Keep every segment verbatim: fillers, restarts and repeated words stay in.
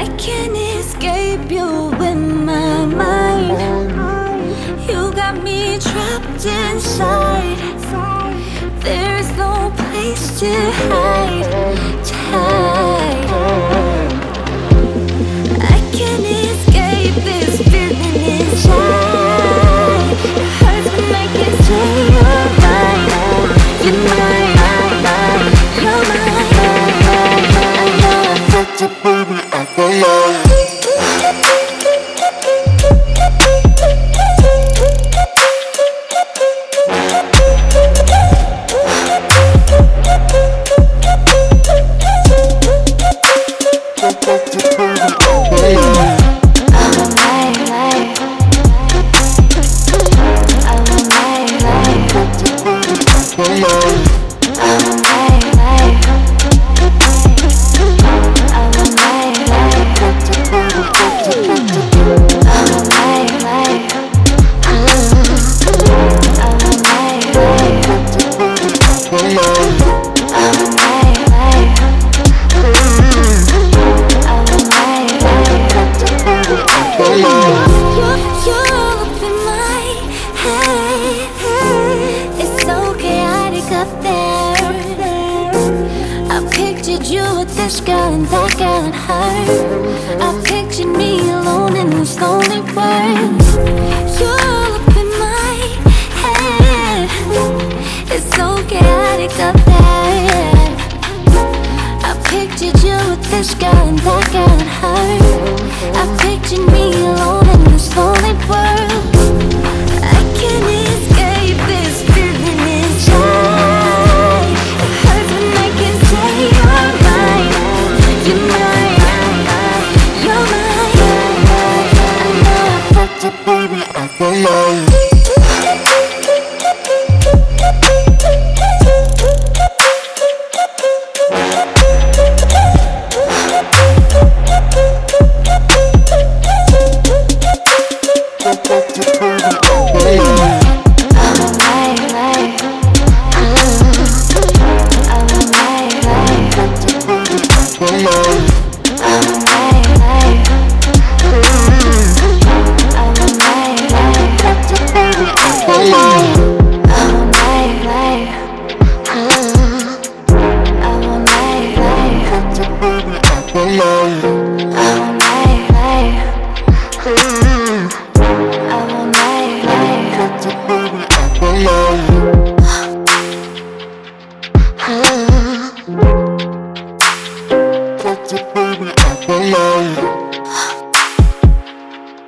I can't escape you in my mind. You got me trapped inside. There's no place to hide, to hide. I can't escape this feeling inside. It hurts when I can say you're mine. You're mine, you're mine. I know I fucked up, baby, I feel like you with this girl and that girl and her. I pictured me alone in this lonely world. You're up in my head. It's so chaotic up there. I pictured you with this girl and that girl and her. I pictured me alone in this lonely world. I can't escape this feeling inside. It hurts when I can say you're mine. You're mine, you're mine. I know I fucked up, baby, I feel like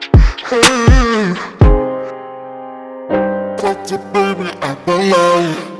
baby, I belong.